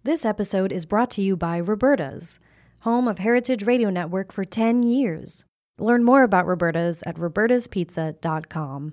This episode is brought to you by Roberta's, home of Heritage Radio Network for 10 years. Learn more about Roberta's at robertaspizza.com.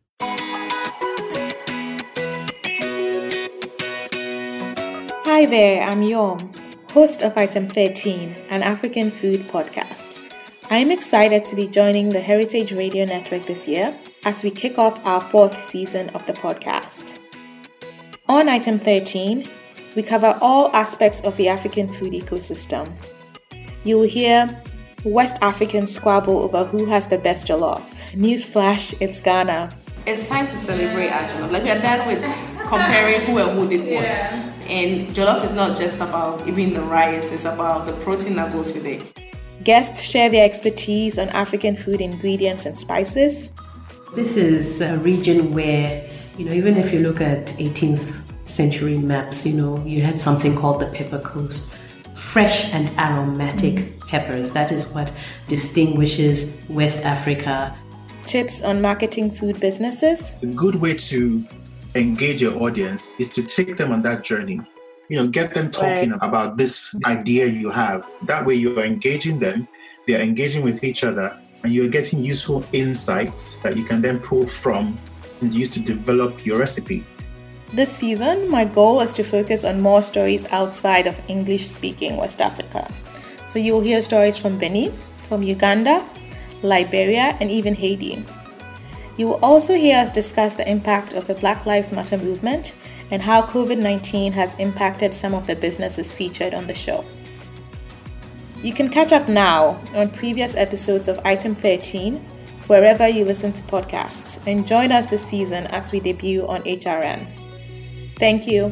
Hi there, I'm Yom, host of Item 13, an African food podcast. I am excited to be joining the Heritage Radio Network this year as we kick off our 4th season of the podcast. On Item 13, we cover all aspects of the African food ecosystem. You will hear West Africans squabble over who has the best jollof. Newsflash, it's Ghana. It's time to celebrate our jollof. Like, we are done with comparing who and who did what. Yeah. And jollof is not just about even the rice, it's about the protein that goes with it. Guests share their expertise on African food ingredients and spices. This is a region where, even if you look at 18th century maps, you had something called the Pepper Coast. Fresh and aromatic peppers. That is what distinguishes West Africa. Tips on marketing food businesses. A good way to engage your audience is to take them on that journey. Get them talking about this idea you have. That way you are engaging them, they are engaging with each other, and you're getting useful insights that you can then pull from and use to develop your recipe. This season, my goal is to focus on more stories outside of English-speaking West Africa. So you'll hear stories from Benin, from Uganda, Liberia, and even Haiti. You will also hear us discuss the impact of the Black Lives Matter movement and how COVID-19 has impacted some of the businesses featured on the show. You can catch up now on previous episodes of Item 13, wherever you listen to podcasts, and join us this season as we debut on HRN. Thank you.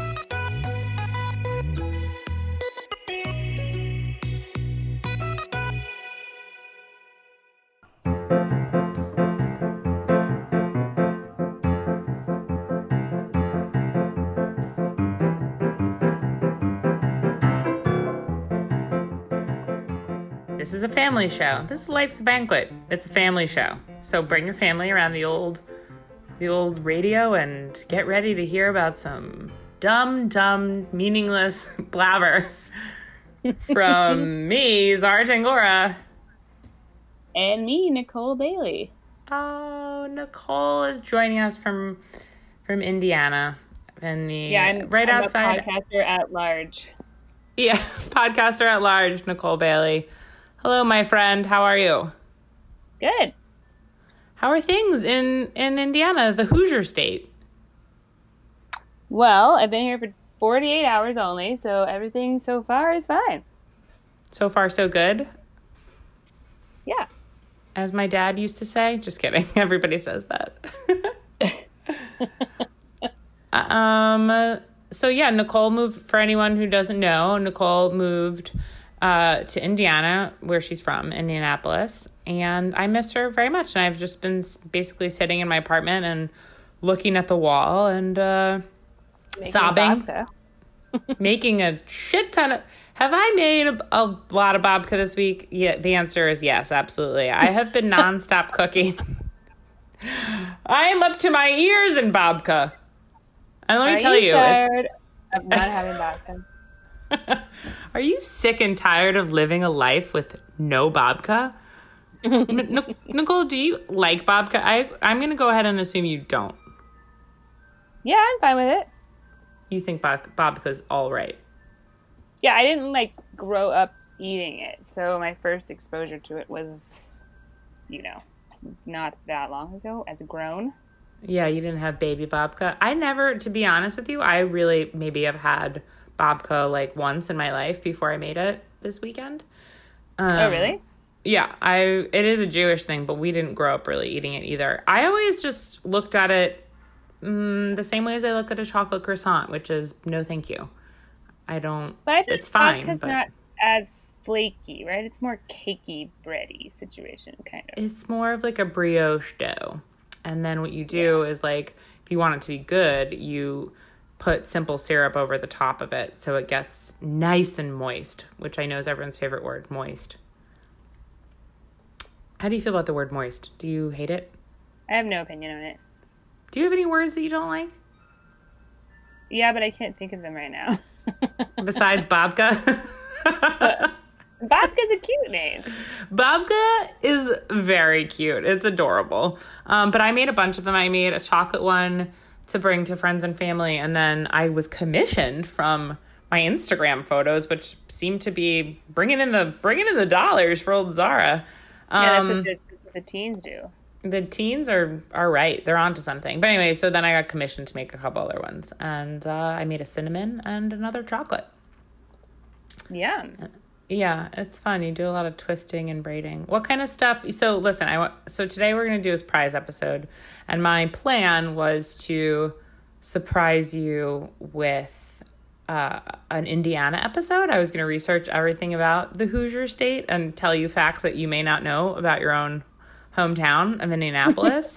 This is a family show. This is Life's a Banquet. It's a family show. So bring your family around the old radio and get ready to hear about some dumb, meaningless blabber from me, Zara Tangora. And me, Nicole Bailey. Oh, Nicole is joining us from Indiana. I'm outside. A podcaster at large. Yeah, podcaster at large, Nicole Bailey. Hello, my friend. How are you? Good. How are things in Indiana, the Hoosier state? Well, I've been here for 48 hours only, so everything so far is fine. So far, so good? Yeah. As my dad used to say. Just kidding. Everybody says that. So yeah, Nicole moved, for anyone who doesn't know, Nicole moved to Indiana, where she's from, Indianapolis. And I miss her very much. And I've just been basically sitting in my apartment and looking at the wall and sobbing. Making a shit ton of... Have I made a lot of babka this week? Yeah, the answer is yes, absolutely. I have been nonstop cooking. I am up to my ears in babka. And let me tell you... Are you tired of not having babka? Are you sick and tired of living a life with no babka? Nicole, do you like babka? I'm going to go ahead and assume you don't. Yeah, I'm fine with it. You think babka's all right? Yeah, I didn't grow up eating it. So my first exposure to it was, not that long ago as grown. Yeah, you didn't have baby babka. I never, to be honest with you, I really maybe have had babka once in my life before I made it this weekend. Oh, really? Yeah, it is a Jewish thing, but we didn't grow up really eating it either. I always just looked at it the same way as I look at a chocolate croissant, which is no thank you. I don't, but I think it's fine. But not as flaky, right? It's more cakey, bready situation, kind of. It's more of a brioche dough. And then what you do is if you want it to be good, you put simple syrup over the top of it so it gets nice and moist, which I know is everyone's favorite word, moist. How do you feel about the word moist? Do you hate it? I have no opinion on it. Do you have any words that you don't like? Yeah, but I can't think of them right now. Besides Babka. Babka's a cute name. Babka is very cute. It's adorable. But I made a bunch of them. I made a chocolate one to bring to friends and family. And then I was commissioned from my Instagram photos, which seem to be bringing in the dollars for old Zara. Yeah, that's what the teens do. The teens are right. They're onto something. But anyway, so then I got commissioned to make a couple other ones. And I made a cinnamon and another chocolate. Yeah. Yeah, it's fun. You do a lot of twisting and braiding. What kind of stuff? So listen, so today we're going to do a surprise episode. And my plan was to surprise you with an Indiana episode. I was going to research everything about the Hoosier State and tell you facts that you may not know about your own hometown of Indianapolis.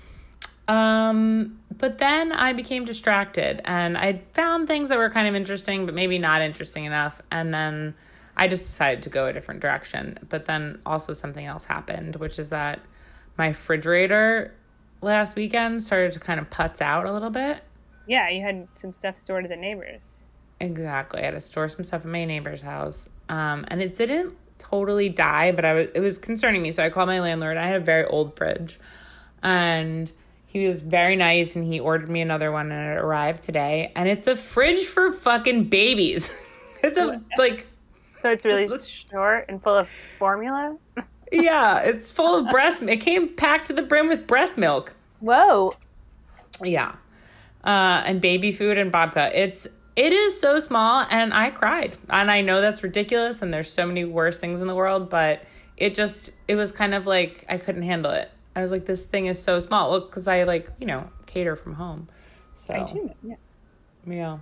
But then I became distracted and I found things that were kind of interesting, but maybe not interesting enough. And then I just decided to go a different direction. But then also something else happened, which is that my refrigerator last weekend started to kind of putz out a little bit. Yeah, you had some stuff stored at the neighbors. Exactly. I had to store some stuff at my neighbor's house. And it didn't totally die, but it was concerning me. So I called my landlord. I had a very old fridge. And he was very nice, and he ordered me another one, and it arrived today. And it's a fridge for fucking babies. So it's really short and full of formula? Yeah, it's full of breast milk. It came packed to the brim with breast milk. Whoa. Yeah. And baby food and babka. It is so small, and I cried. And I know that's ridiculous, and there's so many worse things in the world, but it was kind of like I couldn't handle it. I was like, this thing is so small. Well, because I cater from home. So I do, yeah. Yeah.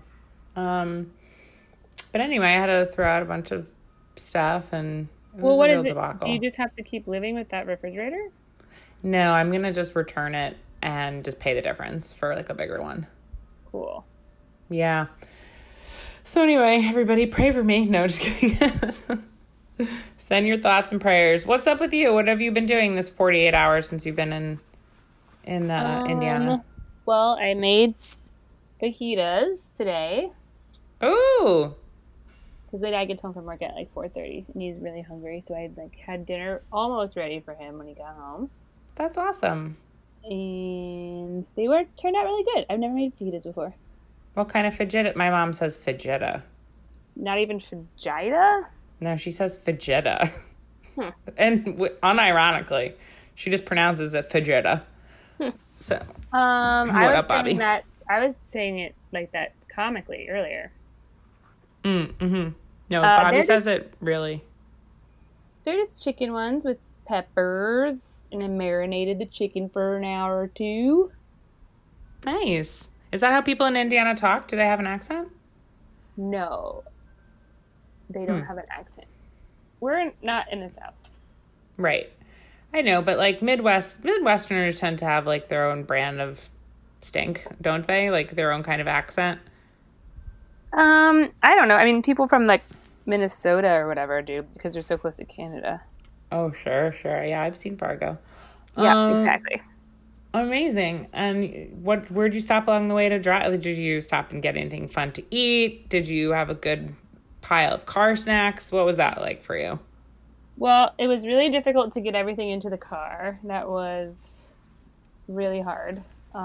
But anyway, I had to throw out a bunch of stuff, and it was a real debacle. Do you just have to keep living with that refrigerator? No, I'm going to just return it and just pay the difference for like a bigger one. Cool. Yeah. So anyway, everybody pray for me. No, just kidding. Send your thoughts and prayers. What's up with you? What have you been doing this 48 hours since you've been in Indiana? Well, I made fajitas today. Ooh. Because my dad gets home from work at like 4:30, and he's really hungry. So I had dinner almost ready for him when he got home. That's awesome. And they turned out really good. I've never made fajitas before. What kind of fajita? My mom says fajita. Not even fajita? No, she says fajita. And unironically, she just pronounces it fajita. So, Bobby? I was saying it like that comically earlier. No, Bobby says it really. They're just chicken ones with peppers, and I marinated the chicken for an hour or two. Nice. Is that how people in Indiana talk? Do they have an accent? No. They don't have an accent. We're not in the South. Right. I know, but like Midwesterners tend to have like their own brand of stink, don't they? Like their own kind of accent. I don't know. I mean, people from like Minnesota or whatever do, because they're so close to Canada. Oh, sure. Yeah, I've seen Fargo. Yeah, exactly. Amazing. And where'd you stop along the way to drive? Did you stop and get anything fun to eat? Did you have a good pile of car snacks? What was that like for you? Well, it was really difficult to get everything into the car. That was really hard.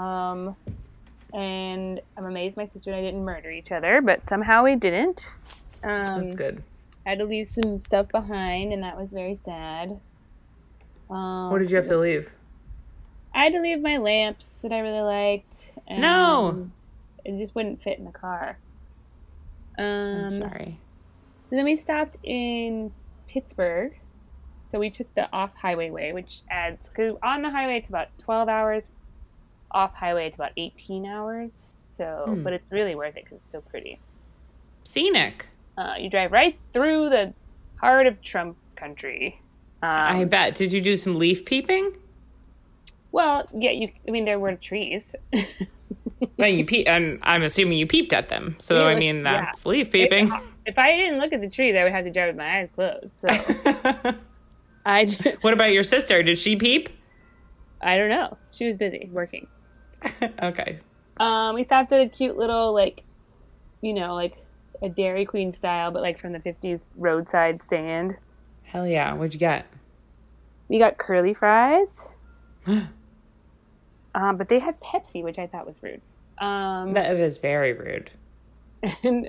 And I'm amazed my sister and I didn't murder each other, but somehow we didn't. That's good. I had to leave some stuff behind, and that was very sad. What did you have to leave? I had to leave my lamps that I really liked. And no! It just wouldn't fit in the car. I'm sorry. And then we stopped in Pittsburgh. So we took the off-highway way, which adds... Because on the highway, it's about 12 hours. Off-highway, it's about 18 hours. So, But it's really worth it because it's so pretty. Scenic. You drive right through the heart of Trump country. I bet. Did you do some leaf peeping? Well, yeah, there were trees. Well, and I'm assuming you peeped at them. So, I mean, that's leaf peeping. If I didn't look at the trees, I would have to drive with my eyes closed. So, What about your sister? Did she peep? I don't know. She was busy working. Okay. We stopped at a cute little, a Dairy Queen style, but like from the 50s roadside stand. Hell yeah. What'd you get? We got curly fries. But they had Pepsi, which I thought was rude. That is very rude. And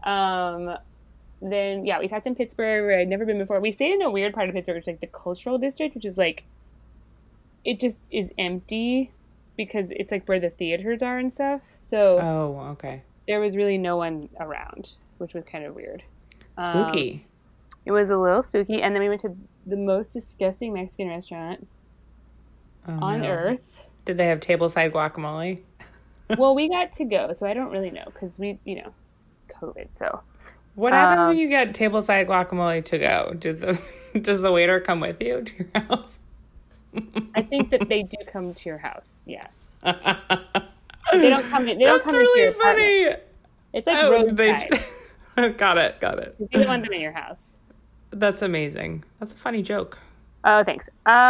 then, yeah, we stopped in Pittsburgh where I'd never been before. We stayed in a weird part of Pittsburgh, which is like the cultural district, which is like, it just is empty because it's like where the theaters are and stuff. So okay. There was really no one around, which was kind of weird. Spooky. It was a little spooky. And then we went to the most disgusting Mexican restaurant on earth. Did they have tableside guacamole? Well, we got to go, so I don't really know because we, COVID. So what happens when you get tableside guacamole to go? Does the waiter come with you to your house? I think that they do come to your house. Yeah. They don't come. They don't come really into your funny. apartment. It's like roadside. Got it. You don't want them in your house. That's amazing. That's a funny joke. Oh, thanks.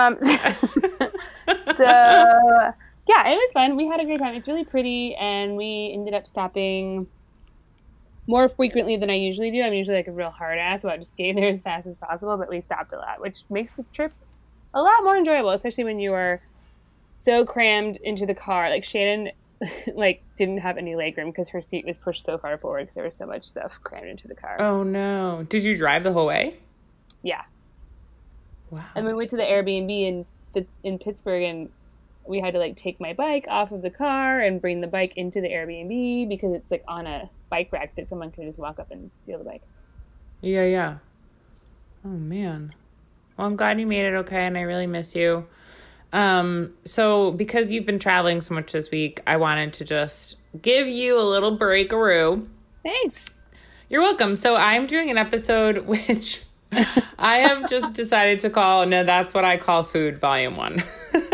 So yeah, it was fun. We had a great time. It's really pretty, and we ended up stopping more frequently than I usually do. I'm usually like a real hard ass about just getting there as fast as possible, but we stopped a lot, which makes the trip a lot more enjoyable, especially when you are so crammed into the car. Like Shannon, like didn't have any legroom because her seat was pushed so far forward because there was so much stuff crammed into the car. Oh no! Did you drive the whole way? Yeah. Wow. And we went to the Airbnb in Pittsburgh, and we had to like take my bike off of the car and bring the bike into the Airbnb because it's like on a bike rack that someone can just walk up and steal the bike. Yeah. Oh man. Well, I'm glad you made it okay, and I really miss you. So because you've been traveling so much this week, I wanted to just give you a little breakaroo. Thanks. You're welcome. So I'm doing an episode which I have just decided to call, no, that's what I call food, volume 1.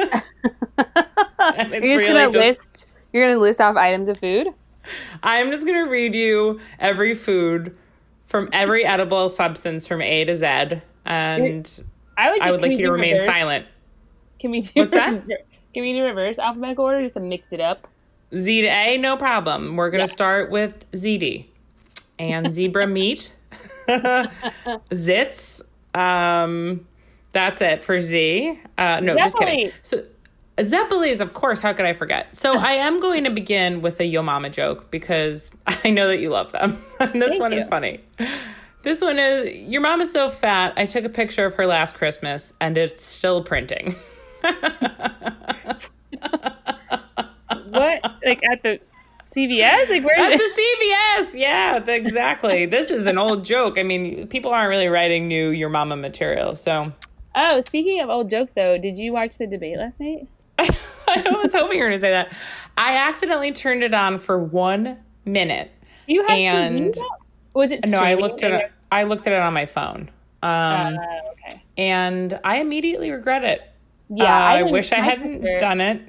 And it's you're gonna list off items of food? I'm just gonna read you every food from every edible substance from A to Z, and I would like you to remain silent. Can we do what's that? Can we do reverse alphabetical order just to mix it up? Z to A, no problem. We're gonna start with ZD and zebra meat. Zits. That's it for Z. No, Zeppeli. Just kidding. So Zeppelis, of course, how could I forget? So I am going to begin with a Yo Mama joke because I know that you love them. And this one is funny. This one is, your mom is so fat, I took a picture of her last Christmas and it's still printing. What? Like at the CVS? Like where? At the CVS, yeah, exactly. This is an old joke. I mean, people aren't really writing new Your Mama material, so. Oh, speaking of old jokes, though, did you watch the debate last night? I was hoping you were going to say that. I accidentally turned it on for 1 minute. You had TV? Was it? No, I looked at it. I looked at it on my phone. Okay. And I immediately regret it. Yeah, I wish I hadn't done it.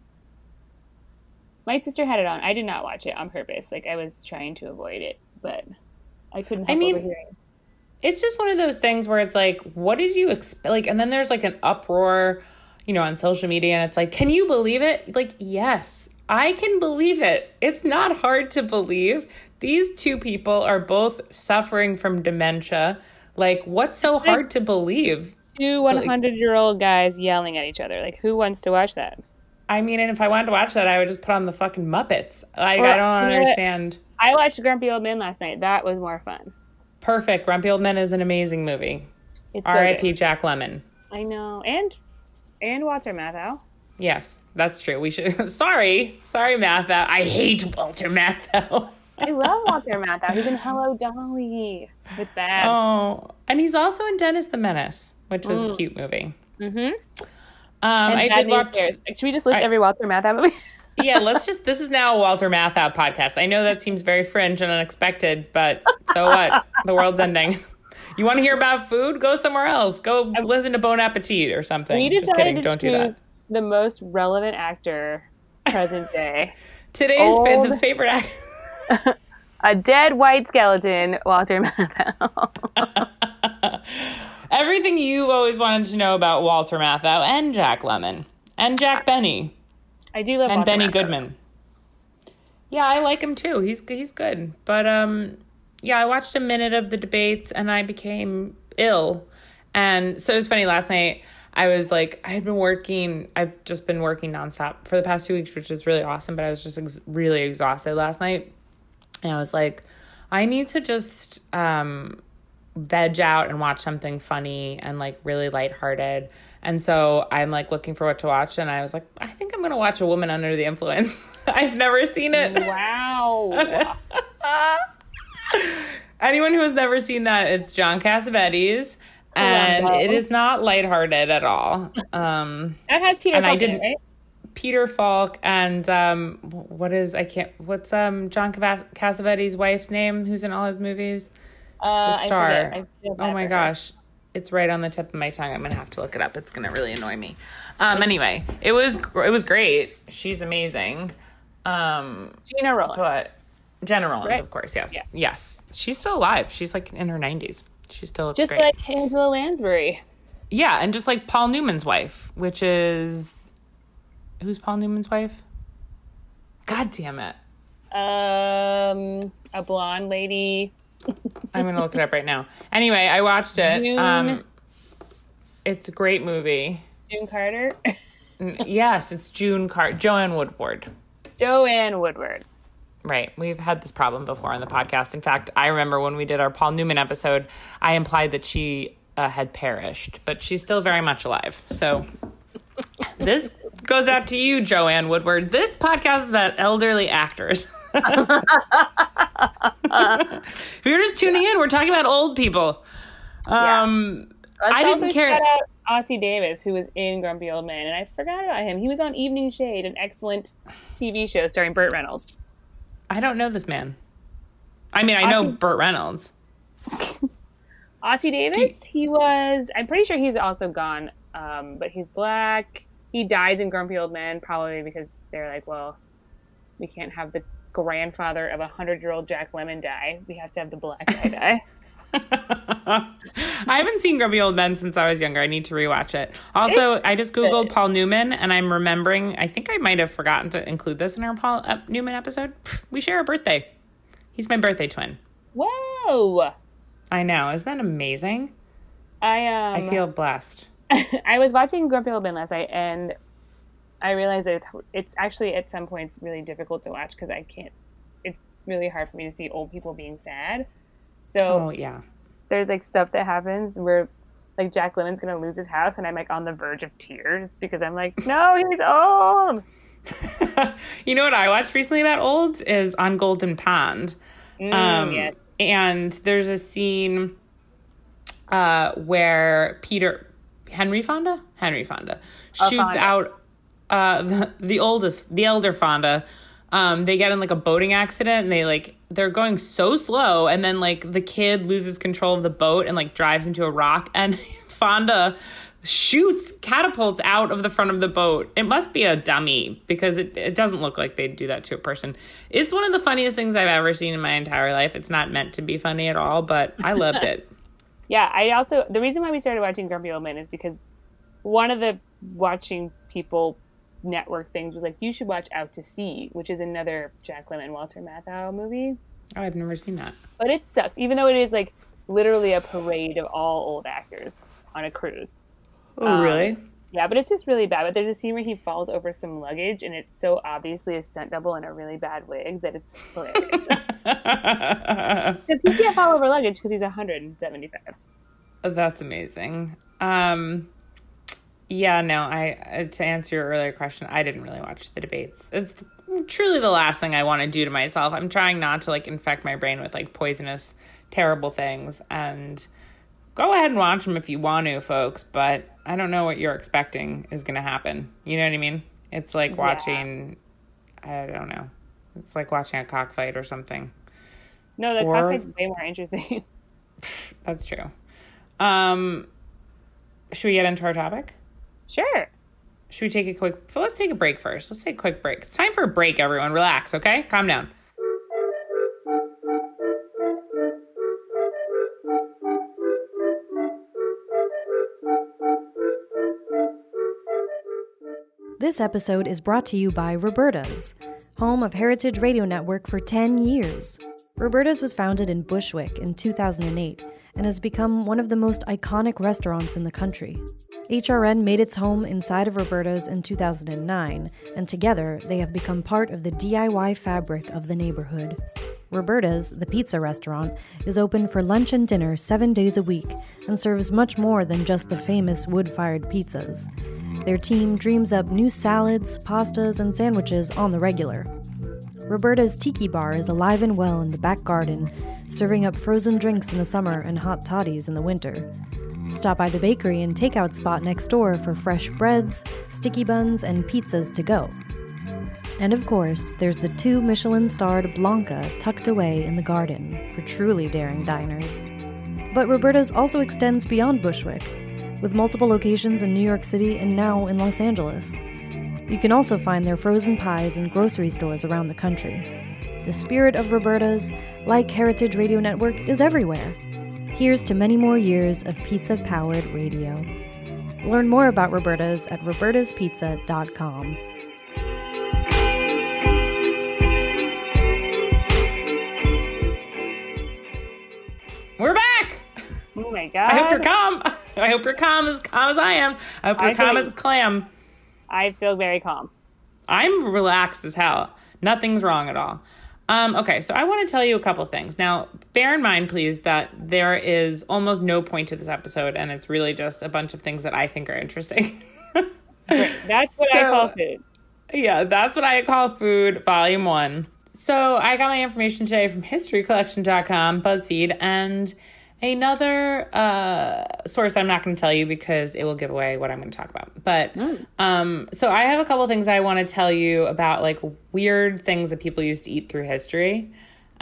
My sister had it on. I did not watch it on purpose. Like I was trying to avoid it, but I couldn't help overhearing. It's just one of those things where it's like, what did you expect? Like, and then there's like an uproar, on social media, and it's like, can you believe it? Like, yes, I can believe it. It's not hard to believe. These two people are both suffering from dementia. Like, what's so hard to believe? Two 100-year-old guys yelling at each other. Like, who wants to watch that? I mean, and if I wanted to watch that, I would just put on the fucking Muppets. Like, I don't understand. I watched Grumpy Old Men last night. That was more fun. Perfect. Grumpy Old Men is an amazing movie. R.I.P. Jack Lemmon. I know. And Walter Matthau. Yes, that's true. We should. Sorry, Matthau. I hate Walter Matthau. I love Walter Matthau. He's in Hello, Dolly with Babs. Oh, and he's also in Dennis the Menace, which was a cute movie. Mm-hmm. I did watch. Should we just list every Walter Matthau movie? Yeah, this is now a Walter Matthau podcast. I know that seems very fringe and unexpected, but so what? The world's ending. You want to hear about food? Go somewhere else. Go listen to Bon Appetit or something. Just kidding. Don't do that. The most relevant actor present day. Today's the favorite actor. A dead white skeleton, Walter Matthau. Everything you always wanted to know about Walter Matthau and Jack Lemmon and Jack Benny. I do love and Walter Benny Matthau. Goodman. Yeah, I like him too. He's good. But I watched a minute of the debates and I became ill. And so it was funny, last night I was like, I've just been working nonstop for the past 2 weeks, which is really awesome, but I was just really exhausted last night. And I was like, I need to just veg out and watch something funny and like really lighthearted. And so I'm like looking for what to watch, and I was like, I think I'm going to watch A Woman Under the Influence. I've never seen it. Wow. Anyone who has never seen that, it's John Cassavetes, and it is not lighthearted at all. That has Peter Falk in it, right? Peter Falk and what's John Cassavetes' wife's name, who's in all his movies? The star. Oh my gosh. It's right on the tip of my tongue. I'm going to have to look it up. It's going to really annoy me. Anyway, it was great. She's amazing. Gina Rowlands. Jenna Rowlands, right? Of course, yes. Yeah. Yes. She's still alive. She's like in her 90s. She still looks just great. like Angela Lansbury. Yeah, and just like Paul Newman's wife, which is... Who's Paul Newman's wife? God damn it. A blonde lady. I'm going to look it up right now. Anyway, I watched it. June. It's a great movie. June Carter. Yes, it's Joanne Woodward. Joanne Woodward. Right. We've had this problem before on the podcast. In fact, I remember when we did our Paul Newman episode, I implied that she had perished, but she's still very much alive. So this goes out to you, Joanne Woodward. This podcast is about elderly actors. If you're just tuning in, we're talking about old people. I didn't care. Shout out Ossie Davis, who was in Grumpy Old Man, and I forgot about him. He was on Evening Shade, an excellent TV show starring Burt Reynolds. I don't know this man. I mean, I know Burt Reynolds. Ossie Davis, I'm pretty sure he's also gone, but he's black. He dies in Grumpy Old Man, probably because they're like, well, we can't have the grandfather of 100-year-old Jack Lemmon die. We have to have the black guy die. I haven't seen Grumpy Old Men since I was younger. I need to rewatch it. Also, I just Googled Paul Newman, and I'm remembering, I think I might have forgotten to include this in our Paul Newman episode. We share a birthday. He's my birthday twin. Whoa! I know. Isn't that amazing? I feel blessed. I was watching Grumpy Old Men last night, and I realized that it's actually at some points really difficult to watch because it's really hard for me to see old people being sad. So there's like stuff that happens where like Jack Lemmon's gonna lose his house, and I'm like on the verge of tears because I'm like, no, he's old. You know what I watched recently about olds is On Golden Pond. Yes. And there's a scene where Henry Fonda shoots out the elder Fonda. They get in like a boating accident, and they're going so slow, and then like the kid loses control of the boat and like drives into a rock, and Fonda catapults out of the front of the boat. It must be a dummy because it doesn't look like they'd do that to a person. It's one of the funniest things I've ever seen in my entire life. It's not meant to be funny at all, but I loved it. Yeah, the reason why we started watching Grumpy Old Men is because one of the watching people network things was like, you should watch Out to Sea, which is another Jack Lemmon, Walter Matthau movie. Oh, I've never seen that. But it sucks, even though it is like literally a parade of all old actors on a cruise. Oh, really? Yeah, but it's just really bad. But there's a scene where he falls over some luggage, and it's so obviously a stunt double in a really bad wig that it's hilarious. Because he can't fall over luggage because he's 175. That's amazing. Yeah, no, to answer your earlier question, I didn't really watch the debates. It's truly the last thing I want to do to myself. I'm trying not to like infect my brain with like poisonous, terrible things, and go ahead and watch them if you want to, folks, but I don't know what you're expecting is going to happen. You know what I mean? It's like watching, I don't know. It's like watching a cockfight or something. No, the cockfight's way more interesting. That's true. Should we get into our topic? Sure. Should we take let's take a break first. Let's take a quick break. It's time for a break, everyone. Relax, okay? Calm down. This episode is brought to you by Roberta's, home of Heritage Radio Network for 10 years. Roberta's was founded in Bushwick in 2008 and has become one of the most iconic restaurants in the country. HRN made its home inside of Roberta's in 2009, and together they have become part of the DIY fabric of the neighborhood. Roberta's, the pizza restaurant, is open for lunch and dinner 7 days a week and serves much more than just the famous wood-fired pizzas. Their team dreams up new salads, pastas, and sandwiches on the regular. Roberta's Tiki Bar is alive and well in the back garden, serving up frozen drinks in the summer and hot toddies in the winter. Stop by the bakery and takeout spot next door for fresh breads, sticky buns, and pizzas to go. And of course, there's the 2 Michelin-starred Blanca tucked away in the garden for truly daring diners. But Roberta's also extends beyond Bushwick, with multiple locations in New York City and now in Los Angeles. You can also find their frozen pies in grocery stores around the country. The spirit of Roberta's, like Heritage Radio Network, is everywhere. Here's to many more years of pizza-powered radio. Learn more about Roberta's at robertaspizza.com. We're back! Oh my god. I hope you're calm. I hope you're calm as I am. I hope you're calm as a clam. I feel very calm. I'm relaxed as hell. Nothing's wrong at all. Okay, so I want to tell you a couple things. Now, bear in mind, please, that there is almost no point to this episode, and it's really just a bunch of things that I think are interesting. Great. That's what I call food. Yeah, that's what I call food, volume 1. So I got my information today from historycollection.com, BuzzFeed, and another source I'm not going to tell you because it will give away what I'm going to talk about. But so I have a couple things I want to tell you about, like weird things that people used to eat through history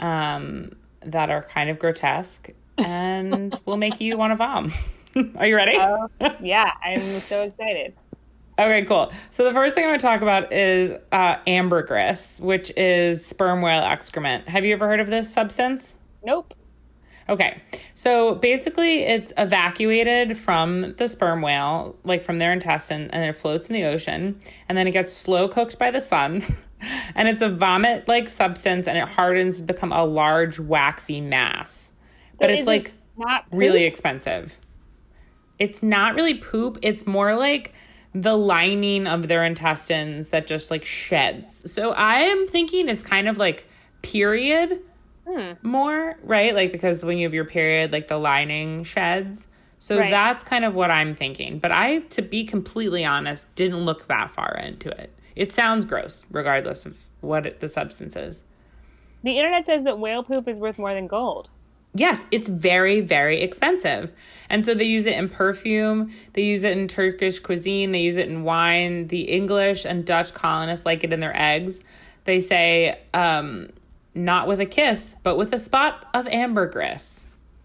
that are kind of grotesque and will make you want to vom. Are you ready? Yeah, I'm so excited. Okay, cool. So the first thing I'm going to talk about is ambergris, which is sperm whale excrement. Have you ever heard of this substance? Nope. Okay, so basically it's evacuated from the sperm whale, like from their intestine, and it floats in the ocean, and then it gets slow cooked by the sun, and it's a vomit-like substance, and it hardens to become a large waxy mass. But it's like not really expensive. It's not really poop. It's more like the lining of their intestines that just like sheds. So I am thinking it's kind of like period more, right? Like because when you have your period, like the lining sheds. So that's kind of what I'm thinking. But I, to be completely honest, didn't look that far into it. It sounds gross, regardless of what the substance is. The internet says that whale poop is worth more than gold. Yes, it's very, very expensive. And so they use it in perfume. They use it in Turkish cuisine. They use it in wine. The English and Dutch colonists like it in their eggs. They say, not with a kiss, but with a spot of ambergris.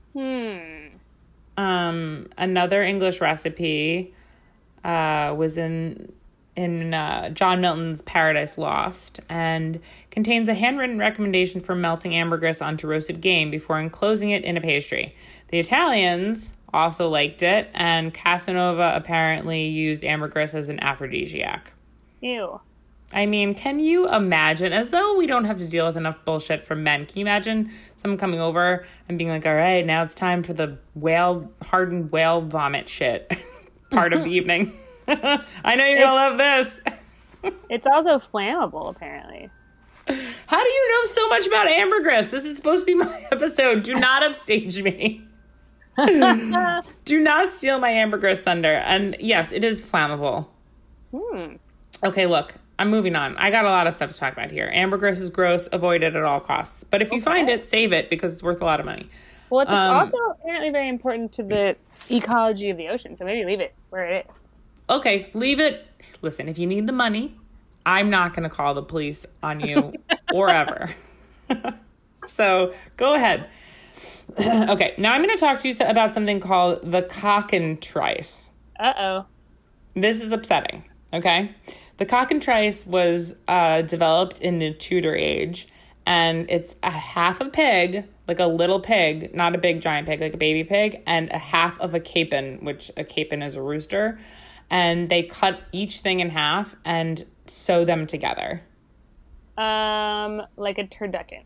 Another English recipe was in John Milton's Paradise Lost, and contains a handwritten recommendation for melting ambergris onto roasted game before enclosing it in a pastry. The Italians also liked it, and Casanova apparently used ambergris as an aphrodisiac. Ew. I mean, can you imagine, as though we don't have to deal with enough bullshit from men, can you imagine someone coming over and being like, all right, now it's time for the hardened whale vomit shit part of the evening. I know you're going to love this. It's also flammable, apparently. How do you know so much about ambergris? This is supposed to be my episode. Do not upstage me. Do not steal my ambergris thunder. And yes, it is flammable. Okay, look, I'm moving on. I got a lot of stuff to talk about here. Ambergris is gross. Avoid it at all costs. But if you find it, save it because it's worth a lot of money. Well, it's also apparently very important to the ecology of the ocean. So maybe leave it where it is. Okay, leave it. Listen, if you need the money, I'm not going to call the police on you or ever. So go ahead. Okay, now I'm going to talk to you about something called the cockatrice. Uh-oh. This is upsetting, okay? The cockatrice was developed in the Tudor age, and it's a half a pig, like a little pig, not a big giant pig, like a baby pig, and a half of a capon, which a capon is a rooster. And they cut each thing in half and sew them together. Like a turducken.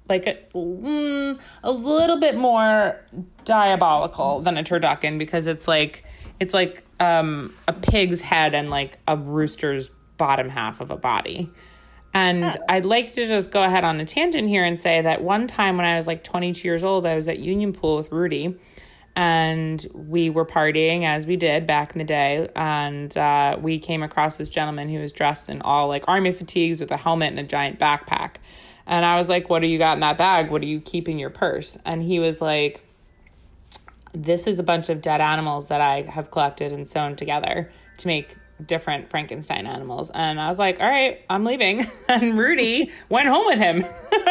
like a little bit more diabolical than a turducken, because it's like a pig's head and like a rooster's bottom half of a body. And I'd like to just go ahead on a tangent here and say that one time when I was like 22 years old, I was at Union Pool with Rudy, and we were partying, as we did back in the day. And we came across this gentleman who was dressed in all like army fatigues with a helmet and a giant backpack. And I was like, what do you got in that bag? What are you keeping in your purse? And he was like, this is a bunch of dead animals that I have collected and sewn together to make different Frankenstein animals. And I was like, all right, I'm leaving. And Rudy went home with him.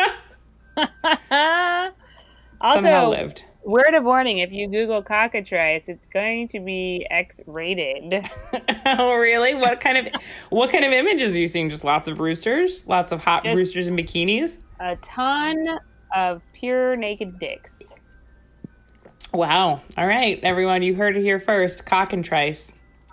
Also, somehow lived. Word of warning, if you Google cockatrice, it's going to be X-rated. Oh, really? What kind of images are you seeing? Just lots of roosters? Lots of hot roosters in bikinis? A ton of pure naked dicks. Wow. All right, everyone, you heard it here first. Cockatrice.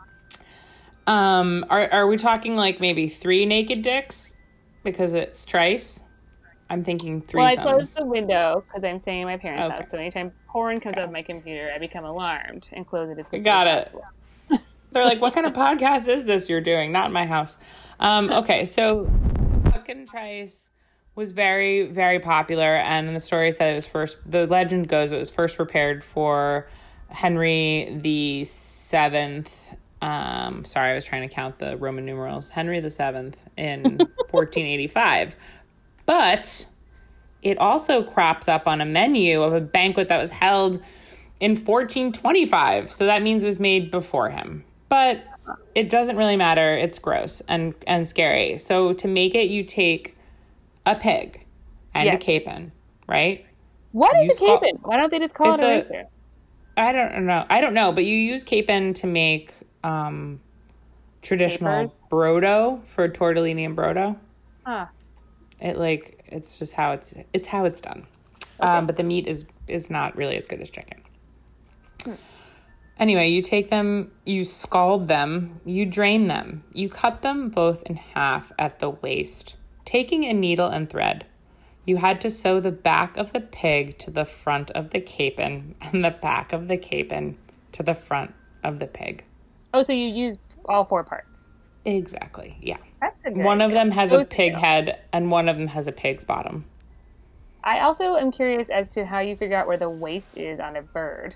Are we talking like maybe 3 naked dicks because it's trice? I'm thinking 3. Well, I closed the window because I'm staying in my parents' Okay. house. So anytime porn comes up on my computer, I become alarmed and close it as quickly Got as it. possible. They're like, what kind of podcast is this you're doing? Not in my house. Okay, so cockatrice was very, very popular, and the story said the legend goes it was first prepared for Henry the Seventh. Sorry, I was trying to count the Roman numerals. Henry the Seventh in 1485. But it also crops up on a menu of a banquet that was held in 1425. So that means it was made before him. But it doesn't really matter. It's gross and scary. So to make it, you take a pig and a capon, right? What is a capon? Why don't they just call it a rooster? I don't know. But you use capon to make traditional brodo for tortellini and brodo. Huh. It's just how it's done. Okay. But the meat is not really as good as chicken. Anyway, you take them, you scald them, you drain them, you cut them both in half at the waist, taking a needle and thread. You had to sew the back of the pig to the front of the capon and the back of the capon to the front of the pig. Oh, so you use all 4 parts. Exactly, yeah. That's a good One of idea. them has a pig head and one of them has a pig's bottom. I also am curious as to how you figure out where the waist is on a bird.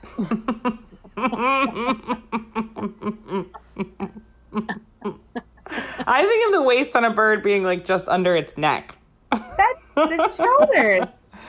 I think of the waist on a bird being like just under its neck. That's the shoulders.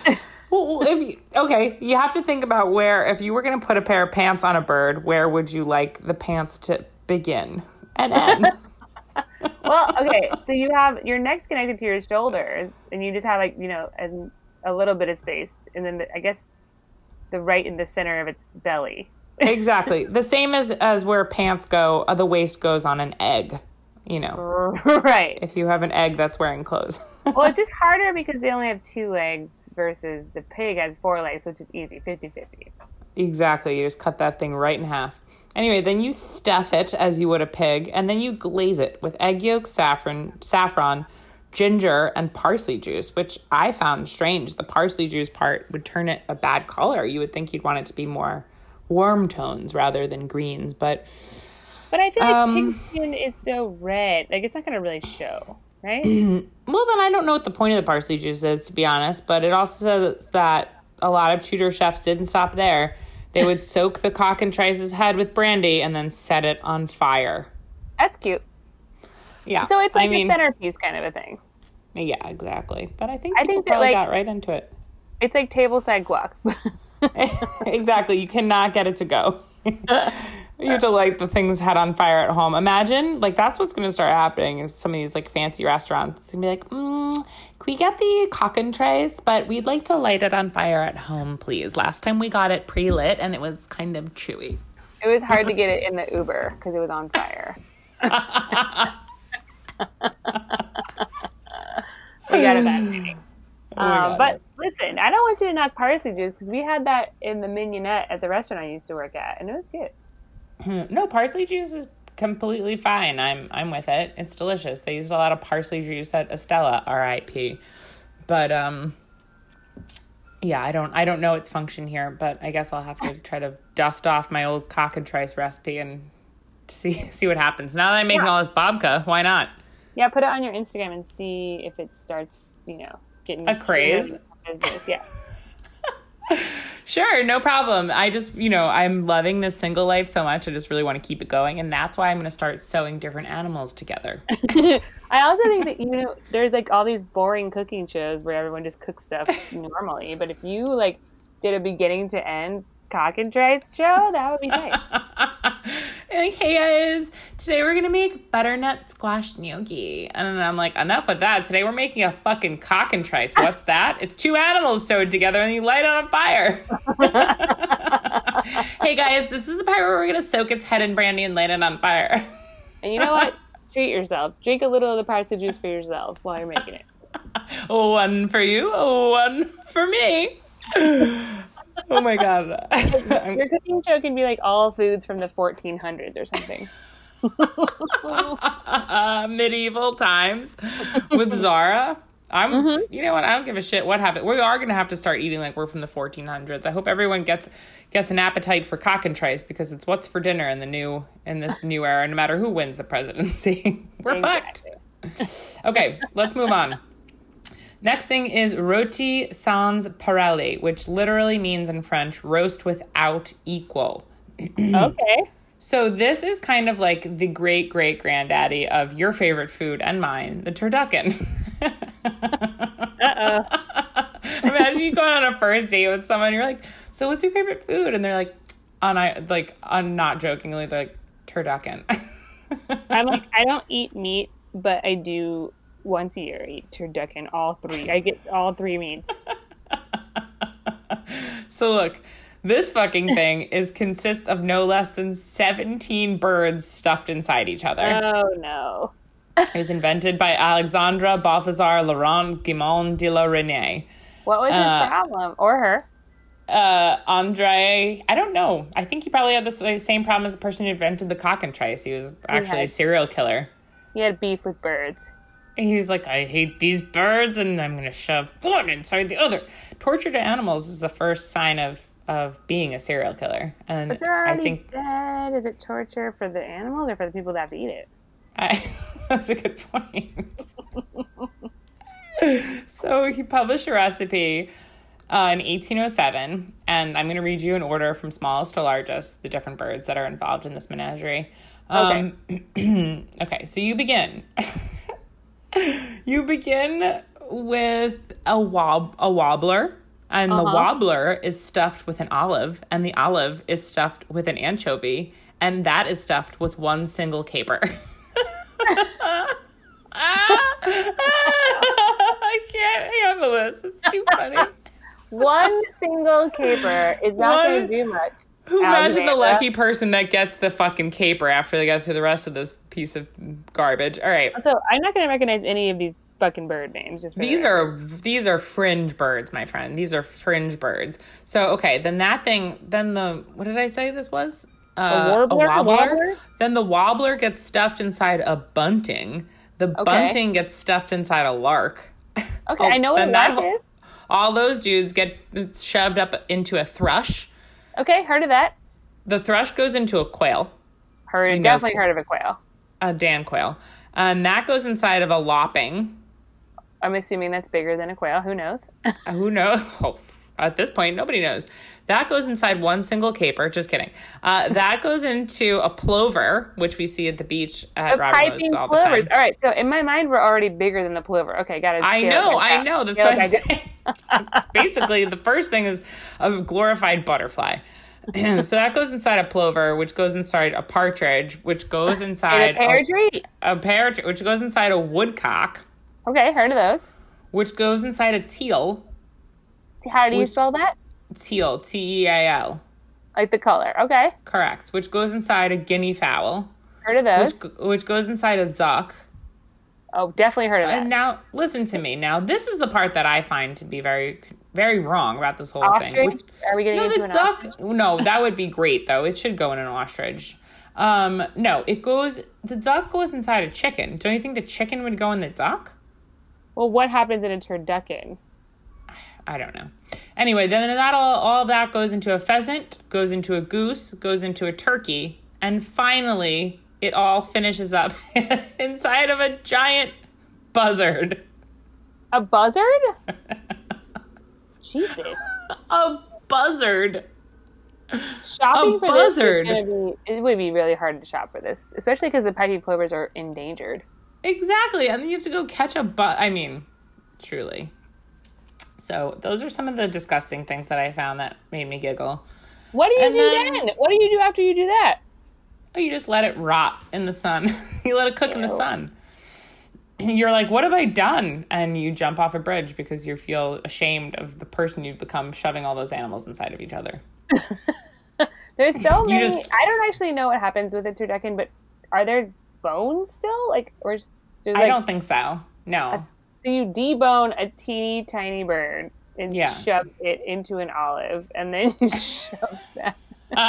Well, you have to think about where, if you were going to put a pair of pants on a bird, where would you like the pants to begin and end? Well, okay, so you have your neck's connected to your shoulders, and you just have a little bit of space, and then I guess the right in the center of its belly. Exactly. The same as where pants go, the waist goes on an egg, Right. If you have an egg that's wearing clothes. Well, it's just harder because they only have 2 legs versus the pig has 4 legs, which is easy, 50-50. Exactly. You just cut that thing right in half. Anyway, then you stuff it as you would a pig, and then you glaze it with egg yolk, saffron, ginger, and parsley juice, which I found strange. The parsley juice part would turn it a bad color. You would think you'd want it to be more warm tones rather than greens, but I feel like pig skin is so red. Like, it's not going to really show, right? Well, then I don't know what the point of the parsley juice is, to be honest, but it also says that a lot of Tudor chefs didn't stop there. They would soak the cockatrice's head with brandy and then set it on fire. That's cute. Yeah. So it's like a centerpiece kind of a thing. Yeah, exactly. But I think people probably got right into it. It's like tableside guac. Exactly. You cannot get it to go. You have to light the thing's head on fire at home. Imagine, that's what's going to start happening in some of these, fancy restaurants. It's going to be like, can we get the cockatrice? But we'd like to light it on fire at home, please. Last time we got it pre-lit, and it was kind of chewy. It was hard to get it in the Uber because it was on fire. We got a bad meeting. But listen, I don't want you to knock parsley juice because we had that in the mignonette at the restaurant I used to work at, and it was good. No, parsley juice is completely fine. I'm with it. It's delicious. They used a lot of parsley juice at Estella, R.I.P. But Yeah, I don't know its function here, but I guess I'll have to try to dust off my old cockatrice recipe and see what happens. Now that I'm making all this babka, why not? Yeah, put it on your Instagram and see if it starts, getting a craze. Business. Yeah. Sure, no problem. I just, I'm loving this single life so much. I just really want to keep it going. And that's why I'm going to start sewing different animals together. I also think that, there's like all these boring cooking shows where everyone just cooks stuff normally. But if you like did a beginning to end cockatrice show, that would be nice. Like, hey guys, today we're gonna make butternut squash gnocchi, and I'm like, enough with that. Today we're making a fucking cockatrice. What's that? It's two animals sewed together and you light it on fire. Hey guys, this is the part where we're gonna soak its head in brandy and light it on fire. And you know what? Treat yourself. Drink a little of the parts of juice for yourself while you're making it. One for you, one for me. Oh my God. Your cooking show can be like all foods from the 1400s or something. Medieval times with Zara. You know what? I don't give a shit what happened. We are going to have to start eating like we're from the 1400s. I hope everyone gets an appetite for cockatrice because it's what's for dinner in this new era, no matter who wins the presidency. We're fucked. Okay, let's move on. Next thing is roti sans parallèle, which literally means in French, roast without equal. Okay. So this is kind of like the great-great-granddaddy of your favorite food and mine, the turducken. Imagine you going on a first date with someone, you're like, so what's your favorite food? And they're like, I'm not jokingly, they're like, turducken. I'm like, I don't eat meat, but I do once a year eat turducken, all three. I get all three meats. So look, this fucking thing consists of no less than 17 birds stuffed inside each other. Oh no. It was invented by Alexandre Balthazar Laurent Guimond de la Reynie. What was his problem? Or her? Andre, I don't know. I think he probably had the same problem as the person who invented the cockatrice. He was actually a serial killer. He had beef with birds. He's like, I hate these birds, and I'm going to shove one inside the other. Torture to animals is the first sign of being a serial killer. And but they're already dead. Is it torture for the animals or for the people that have to eat it? That's a good point. So he published a recipe in 1807, and I'm going to read you in order from smallest to largest, the different birds that are involved in this menagerie. Okay, so you begin. You begin with a wobbler, and the wobbler is stuffed with an olive, and the olive is stuffed with an anchovy, and that is stuffed with one single caper. I can't handle this. It's too funny. One single caper is not going to do much. Imagine the lucky person that gets the fucking caper after they got through the rest of this piece of garbage. All right. So I'm not going to recognize any of these fucking bird names. These are fringe birds, my friend. These are fringe birds. So, okay, then what did I say this was? A wobbler? Then the wobbler gets stuffed inside a bunting. The bunting gets stuffed inside a lark. Okay, I know what a lark is. All those dudes get shoved up into a thrush. Okay, heard of that. The thrush goes into a quail. Definitely heard of a quail. A Dan quail. And that goes inside of a lopping. I'm assuming that's bigger than a quail. Who knows? Who knows? Oh, at this point, nobody knows. That goes inside one single caper. Just kidding. That goes into a plover, which we see at the beach at Robin all the time. All right. So in my mind, we're already bigger than the plover. Okay, got it. I know. That's what I'm saying. Basically, the first thing is a glorified butterfly. So that goes inside a plover, which goes inside a partridge, which goes inside a parrot, which goes inside a woodcock. Okay, heard of those. Which goes inside a teal. How do you spell that? Teal, T-E-A-L. Like the color, okay. Correct. Which goes inside a guinea fowl. Heard of those. Which goes inside a duck. Oh, definitely heard of that. And now, listen to me. Now, this is the part that I find to be very, very wrong about this whole thing. Are we getting into an ostrich? No, that would be great, though. It should go in an ostrich. No, the duck goes inside a chicken. Don't you think the chicken would go in the duck? Well, what happens in a turducken? I don't know. Anyway, then all of that goes into a pheasant, goes into a goose, goes into a turkey, and finally it all finishes up inside of a giant buzzard. A buzzard? Jesus. A buzzard. Shopping for buzzard. This is it would be really hard to shop for this, especially because the piping plovers are endangered. Exactly. And then you have to go catch I mean, truly. So those are some of the disgusting things that I found that made me giggle. What do you do then? What do you do after you do that? Oh, you just let it rot in the sun. You let it cook in the sun. You're like, what have I done? And you jump off a bridge because you feel ashamed of the person you've become shoving all those animals inside of each other. There's so many. I don't actually know what happens with a turducken, but are there bones still? I don't think so. No. So you debone a teeny tiny bird and shove it into an olive, and then you shove that.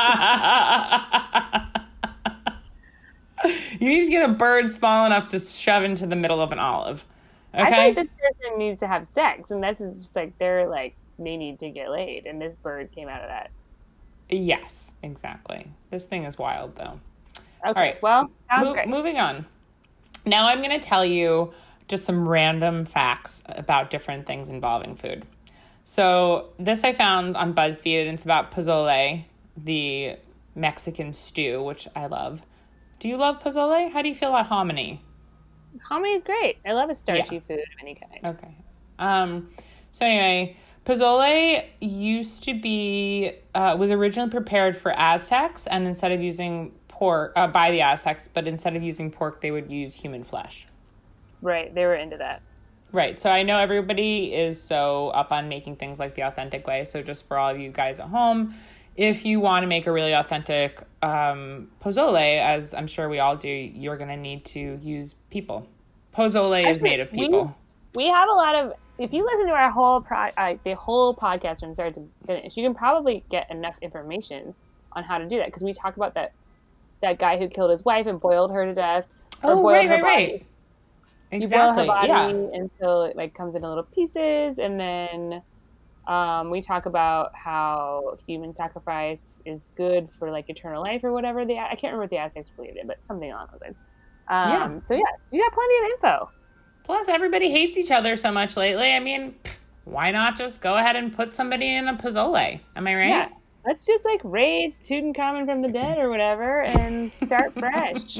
You need to get a bird small enough to shove into the middle of an olive. Okay? I think this person needs to have sex, and this is just they need to get laid, and this bird came out of that. Yes, exactly. This thing is wild, though. Okay, all right. Well, sounds great. Moving on. Now I'm going to tell you just some random facts about different things involving food. So this I found on BuzzFeed, and it's about pozole, the Mexican stew, which I love. Do you love pozole? How do you feel about hominy? Hominy is great. I love a starchy food of any kind. Okay. So anyway, pozole used to be, was originally prepared for Aztecs, and instead of using pork, by the Aztecs, but instead of using pork, they would use human flesh. Right. They were into that. Right. So I know everybody is so up on making things like the authentic way. So just for all of you guys at home, if you want to make a really authentic pozole, as I'm sure we all do, you're going to need to use people. Pozole is made of people. We have a lot of, if you listen to our whole the whole podcast from start to finish, you can probably get enough information on how to do that, because we talk about that guy who killed his wife and boiled her to death. Right. Exactly. You boil her body until it comes into little pieces, and then we talk about how human sacrifice is good for eternal life or whatever. I can't remember what the Aztecs believed in, but something along those lines. So you got plenty of info. Plus, everybody hates each other so much lately. I mean, why not just go ahead and put somebody in a pozole? Am I right? Yeah. Let's just raise Tutankhamun from the dead or whatever and start fresh.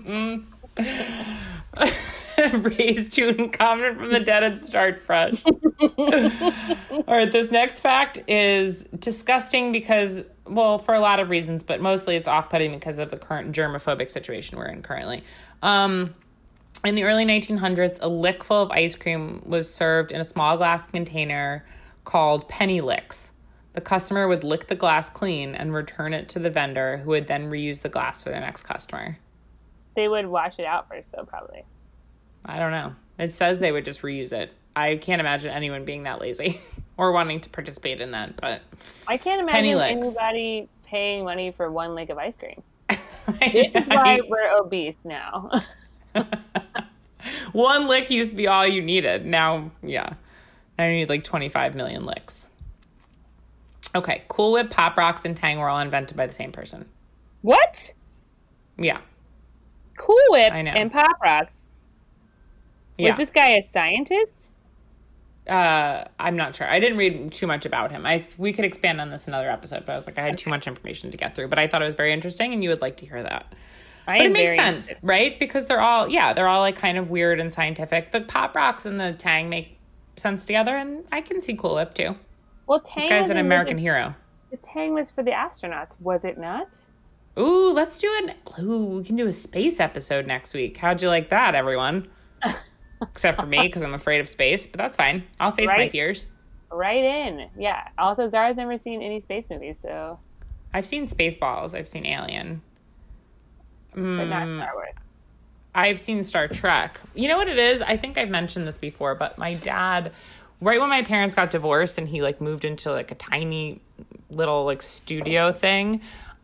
Raise Tutankhamun from the dead and start fresh. All right, this next fact is disgusting because, well, for a lot of reasons, but mostly it's off-putting because of the current germophobic situation we're in currently. In the early 1900s, a lick full of ice cream was served in a small glass container called penny licks. The customer would lick the glass clean and return it to the vendor, who would then reuse the glass for their next customer. They would wash it out first, though, probably. I don't know. It says they would just reuse it. I can't imagine anyone being that lazy or wanting to participate in that, but I can't imagine anybody paying money for one lick of ice cream. This is why we're obese now. One lick used to be all you needed. Now you need 25 million licks. Okay, Cool Whip, Pop Rocks, and Tang were all invented by the same person. What? Yeah. Cool Whip and Pop Rocks. Was this guy a scientist? I'm not sure. I didn't read too much about him. We could expand on this another episode, but I was I had too much information to get through. But I thought it was very interesting, and you would like to hear that. But it makes sense, right? Because they're all kind of weird and scientific. The Pop Rocks and the Tang make sense together, and I can see Cool Whip too. Well, Tang, this guy's an American hero. The Tang was for the astronauts, was it not? Ooh, let's do we can do a space episode next week. How'd you like that, everyone? Except for me, because I'm afraid of space, but that's fine. I'll face my fears. Right in. Yeah. Also, Zara's never seen any space movies, so. I've seen Spaceballs. I've seen Alien. But not Star Wars. I've seen Star Trek. You know what it is? I think I've mentioned this before, but my dad, right when my parents got divorced and he moved into a tiny little studio thing,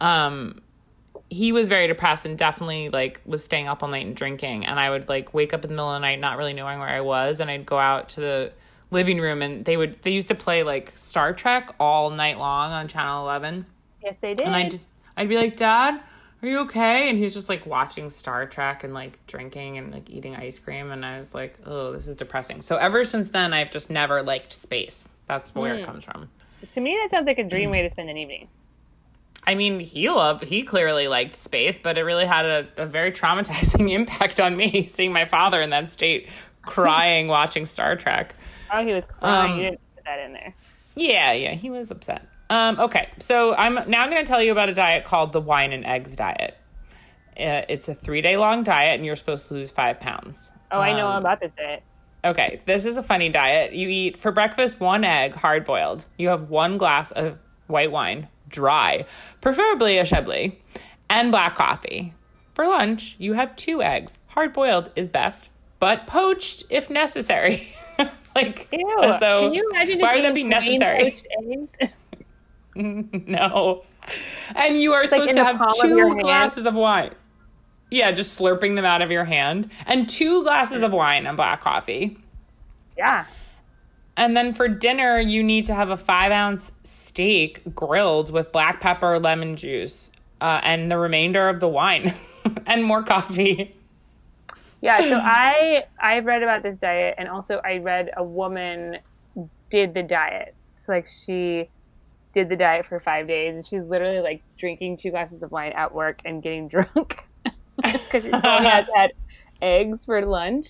he was very depressed and definitely was staying up all night and drinking. And I would wake up in the middle of the night not really knowing where I was, and I'd go out to the living room, and they used to play like Star Trek all night long on Channel 11. Yes, they did. And I'd be like, Dad, are you okay? And he's just like watching Star Trek and like drinking and like eating ice cream. And I was like, oh, this is depressing. So ever since then, I've just never liked space. That's where it comes from. To me, that sounds like a dream way to spend an evening. I mean, he clearly liked space, but it really had a very traumatizing impact on me, seeing my father in that state, crying, watching Star Trek. Oh, he was crying. You didn't put that in there. Yeah, he was upset. Okay, so I'm going to tell you about a diet called the wine and eggs diet. It's a 3-day long diet, and you're supposed to lose 5 pounds. Oh, I know all about this diet. Okay, this is a funny diet. You eat, for breakfast, 1 egg, hard-boiled. You have 1 glass of white wine, dry, preferably a Chablis, and black coffee. For lunch, you have 2 eggs. Hard-boiled is best, but poached if necessary. Like, ew. So can you imagine why would that be necessary? Poached eggs? No. And you are supposed to have 2 glasses of wine. Yeah, just slurping them out of your hand. And 2 glasses of wine and black coffee. Yeah. And then for dinner, you need to have a 5-ounce steak grilled with black pepper, lemon juice, and the remainder of the wine and more coffee. Yeah, so I read about this diet, and also I read a woman did the diet. So, like, she did the diet for 5 days, and she's literally, like, drinking 2 glasses of wine at work and getting drunk because she only has had eggs for lunch.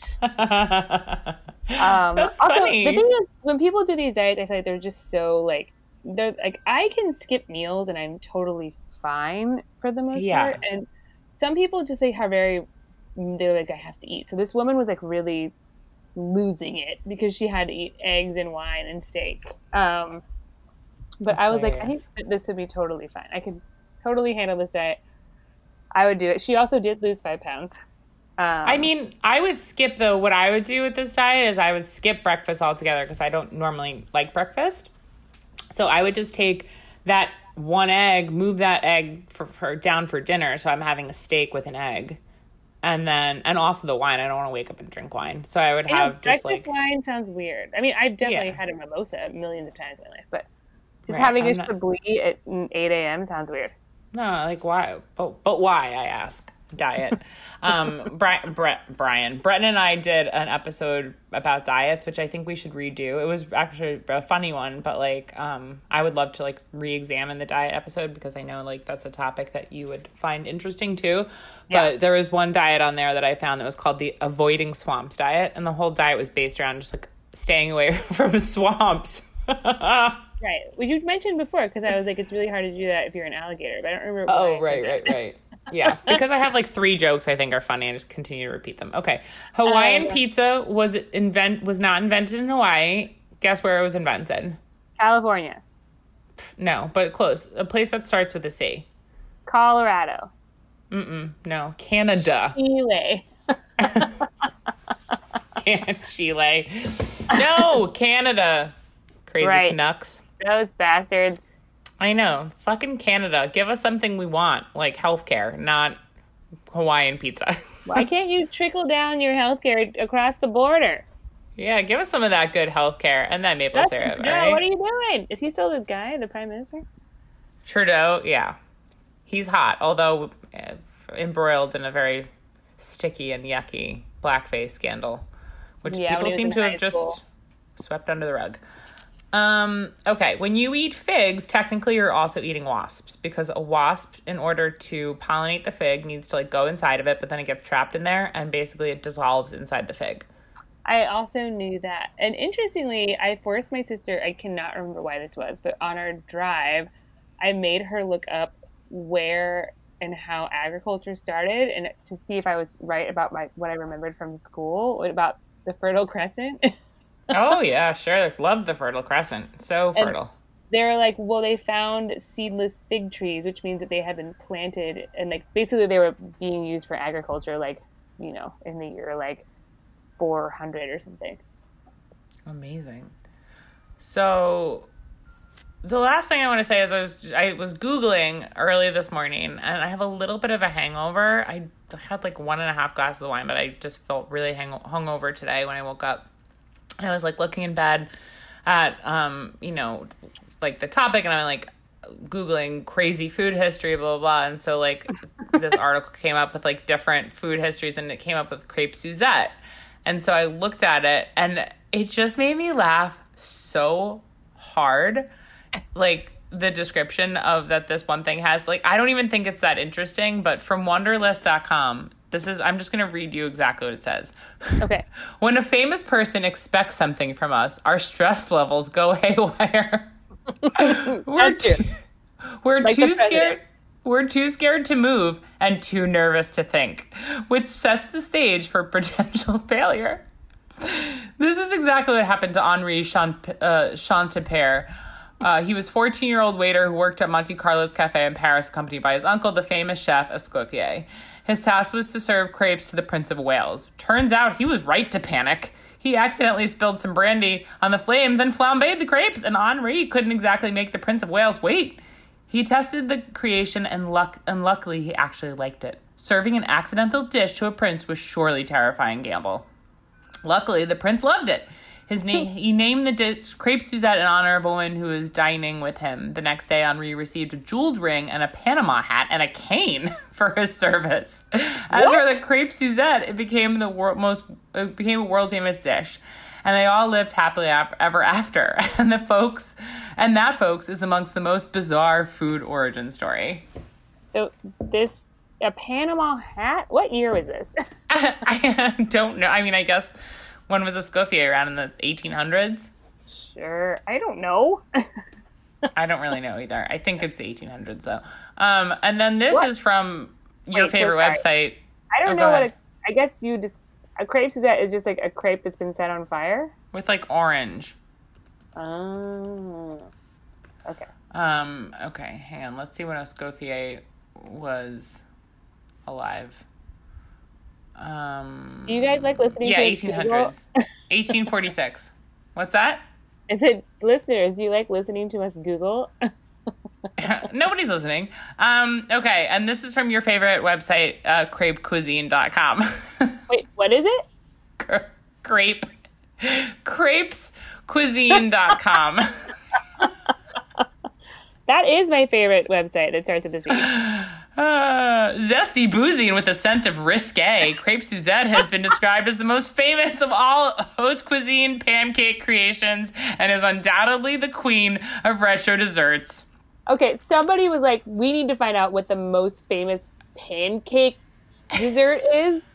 That's also, funny. The thing is, when people do these diets, I feel like they're just so, like, they're like, I can skip meals, and I'm totally fine for the most part. And some people just, like, they're like, I have to eat. So this woman was like really losing it because she had to eat eggs and wine and steak. But That's I was hilarious. like, I think that this would be totally fine. I could totally handle this diet. I would do it. She also did lose 5 pounds. I mean, I would skip, though. What I would do with this diet is I would skip breakfast altogether because I don't normally like breakfast. So I would just take that 1 egg, move that egg down for dinner. So I'm having a steak with an egg. And also the wine. I don't want to wake up and drink wine. So I would have just breakfast wine sounds weird. I mean, I've definitely had a mimosa millions of times in my life, but just Right, having a Chablis at 8 a.m. sounds weird. No, like why? But why, I ask. Diet. Brett and I did an episode about diets, which I think we should redo. It was actually a funny one, but like I would love to like re-examine the diet episode because I know like that's a topic that you would find interesting too. Yeah. But there was one diet on there that I found that was called the Avoiding Swamps diet, and the whole diet was based around just like staying away from swamps. Right. Well, you mentioned before, because I was like, it's really hard to do that if you're an alligator, but I don't remember why. Oh, right. Yeah, because I have like 3 jokes I think are funny. I just continue to repeat them. Okay. Hawaiian pizza was not invented in Hawaii. Guess where it was invented? California. No, but close. A place that starts with a C. Colorado. No, Canada. Chile. Chile. No, Canada. Crazy Right. Canucks. Those bastards. I know. Fucking Canada. Give us something we want, like healthcare, not Hawaiian pizza. Why can't you trickle down your healthcare across the border? Yeah, give us some of that good healthcare and that maple syrup, No, right? what are you doing? Is he still the guy, the prime minister? Trudeau, yeah. He's hot, although embroiled in a very sticky and yucky blackface scandal, which people seem to have just swept under the rug. Okay, when you eat figs, technically you're also eating wasps, because a wasp, in order to pollinate the fig, needs to like go inside of it, but then it gets trapped in there, and basically it dissolves inside the fig. I also knew that. And interestingly, I forced my sister, I cannot remember why this was, but on our drive, I made her look up where and how agriculture started, and to see if I was right about what I remembered from school, about the Fertile Crescent. Oh, yeah, sure. Love the Fertile Crescent. So fertile. And they were like, well, they found seedless fig trees, which means that they had been planted, and like basically they were being used for agriculture, like, you know, in the year like 400 or something. Amazing. So the last thing I want to say is I was Googling early this morning, and I have a little bit of a hangover. I had like 1.5 glasses of wine, but I just felt really hungover today when I woke up. And I was like looking in bed at, you know, like the topic, and I'm like Googling crazy food history, blah, blah, blah. And so like this article came up with like different food histories, and it came up with crepe Suzette. And so I looked at it, and it just made me laugh so hard. Like the description of that this one thing has, like, I don't even think it's that interesting, but from wonderlist.com, I'm just going to read you exactly what it says. Okay. When a famous person expects something from us, our stress levels go haywire. That's true. We're Like too scared. We're too scared to move and too nervous to think, which sets the stage for potential failure. This is exactly what happened to Henri Chantepere. He was a 14-year-old waiter who worked at Monte Carlo's Cafe in Paris, accompanied by his uncle, the famous chef Escoffier. His task was to serve crepes to the Prince of Wales. Turns out he was right to panic. He accidentally spilled some brandy on the flames and flambéed the crepes, and Henri couldn't exactly make the Prince of Wales wait. He tested the creation, and luckily he actually liked it. Serving an accidental dish to a prince was surely a terrifying gamble. Luckily, the prince loved it. He named the dish Crepe Suzette in honor of a woman who was dining with him. The next day, Henri received a jeweled ring and a Panama hat and a cane for his service. As for the Crepe Suzette, it became a world famous dish, and they all lived happily ever after. And that, folks, is amongst the most bizarre food origin story. So a Panama hat? What year was this? I don't know. I mean, I guess when was Escoffier around in the 1800s? Sure. I don't know. I don't really know either. I think it's the 1800s, though. And then this is from your favorite website. I don't know I guess a crepe Suzette is just like a crepe that's been set on fire? With like orange. Oh. Okay. Okay, hang on. Let's see when Escoffier was alive. Do you guys like listening to 1800s. 1846. What's that? Is it listeners? Do you like listening to us Google? Nobody's listening. Okay, and this is from your favorite website, crepecuisine.com. Wait, what is it? Crepescuisine.com. That is my favorite website that starts with a Z. Zesty boozy and with a scent of risque, Crepe Suzette has been described as the most famous of all haute cuisine pancake creations and is undoubtedly the queen of retro desserts. Okay, somebody was like, we need to find out what the most famous pancake dessert is.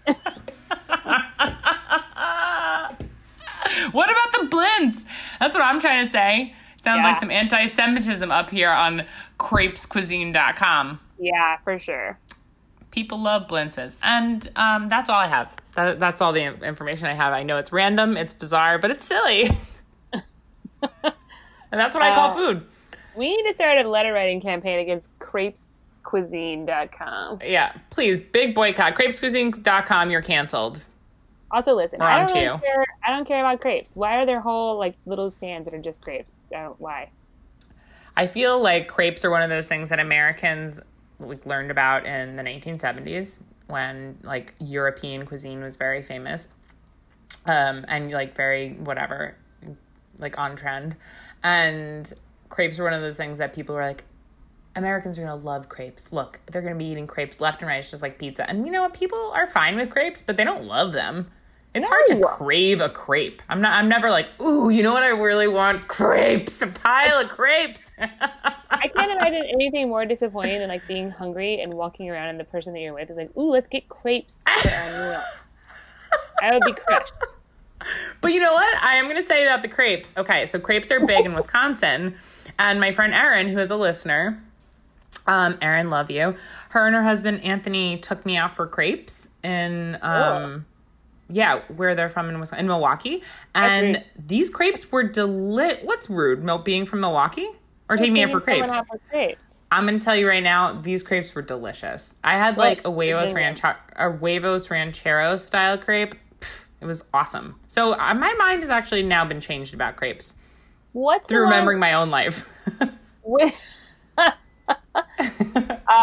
What about the blintz? That's what I'm trying to say. Sounds like some anti-Semitism up here on crepescuisine.com. Yeah, for sure. People love blintzes. And that's all I have. That's all the information I have. I know it's random, it's bizarre, but it's silly. And that's what I call food. We need to start a letter writing campaign against crepescuisine.com. Yeah, please, big boycott. Crepescuisine.com, you're canceled. Also, listen, We're I on to you. don't care about crepes. Why are there whole like little stands that are just crepes? Why? I feel like crepes are one of those things that Americans learned about in the 1970s when like European cuisine was very famous, and like very whatever, like on trend. And crepes were one of those things that people were like, Americans are going to love crepes. Look, they're going to be eating crepes left and right. It's just like pizza. And you know what? People are fine with crepes, but they don't love them. It's hard to crave a crepe. I'm never like, ooh, you know what I really want? Crepes, a pile of crepes. I can't imagine anything more disappointing than like being hungry and walking around and the person that you're with is like, ooh, let's get crepes for our meal. I would be crushed. But you know what? I am going to say about the crepes. Okay, so crepes are big in Wisconsin. And my friend Erin, who is a listener, Erin, love you. Her and her husband, Anthony, took me out for crepes in... where they're from in Milwaukee. And these crepes were What's rude? Being from Milwaukee? Or taking me out for crepes? I'm going to tell you right now, these crepes were delicious. I had like a Huevos Ranchero style crepe. It was awesome. So my mind has actually now been changed about crepes. What's through remembering my own life.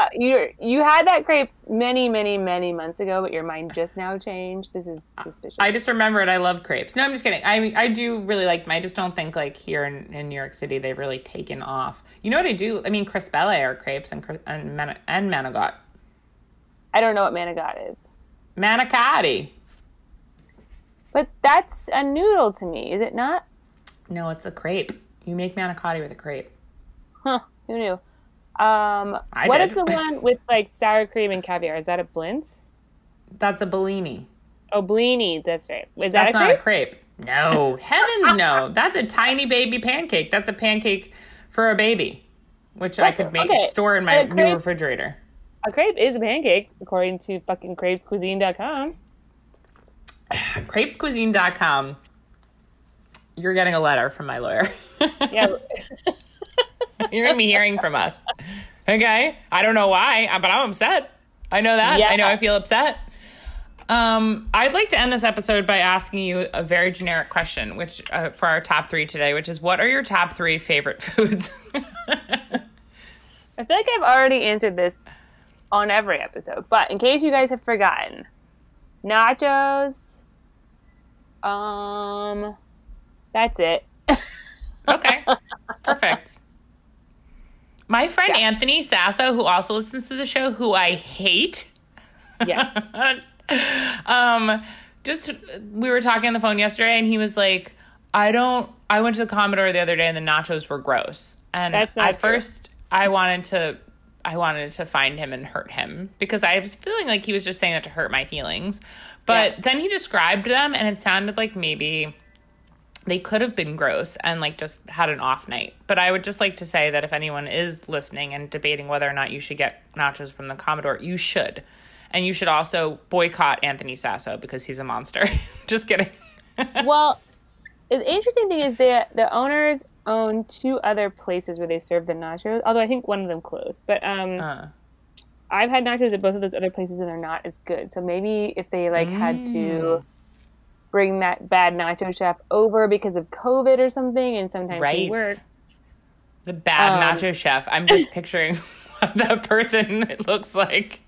you had that crepe many, many, many months ago, but your mind just now changed. This is suspicious. I just remembered I love crepes. No, I'm just kidding. I do really like them. I just don't think like here in New York City they've really taken off. You know what I do? I mean, Crispelle are crepes and manigot. I don't know what manigot is. Manicotti. But that's a noodle to me, is it not? No, it's a crepe. You make manicotti with a crepe. Huh? Who knew? I what did. is the one with like sour cream and caviar? Is that a Blintz? That's a Bellini. Oh, Blini. That's right. Is That's that a not crepe? a crepe. No, heavens no. That's a tiny baby pancake. That's a pancake for a baby, which I could store in my new refrigerator. A crepe is a pancake, according to fucking crepescuisine.com. Crepescuisine.com. You're getting a letter from my lawyer. Yeah. You're going to be hearing from us. Okay? I don't know why, but I'm upset. I know that. Yeah. I know I feel upset. I'd like to end this episode by asking you a very generic question, which for our top 3 today, which is, what are your top 3 favorite foods? I feel like I've already answered this on every episode, but in case you guys have forgotten, nachos, that's it. Okay, perfect. My friend Anthony Sasso, who also listens to the show, who I hate. Yes. We were talking on the phone yesterday, and he was like, I went to the Commodore the other day, and the nachos were gross. And that's not at first, I wanted to find him and hurt him because I was feeling like he was just saying that to hurt my feelings. But then he described them, and it sounded like maybe they could have been gross and like just had an off night. But I would just like to say that if anyone is listening and debating whether or not you should get nachos from the Commodore, you should. And you should also boycott Anthony Sasso because he's a monster. Just kidding. Well, the interesting thing is that the owners own 2 other places where they serve the nachos, although I think one of them closed. But I've had nachos at both of those other places, and they're not as good. So maybe if they had to bring that bad nacho chef over because of COVID or something, and sometimes he works. The bad nacho chef. I'm just picturing what that person looks like.